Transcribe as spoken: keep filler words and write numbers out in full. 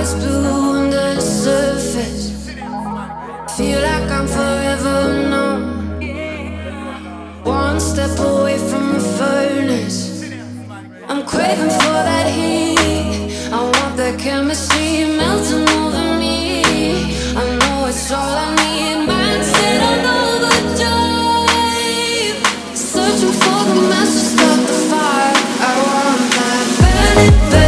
is blue under the surface. Feel like I'm forever numb. One step away from the furnace. I'm craving for that heat. I want that chemistry melting over me. I know it's all I need. Mindset on overdrive. Searching for the master, start the fire. I want that burning, burning.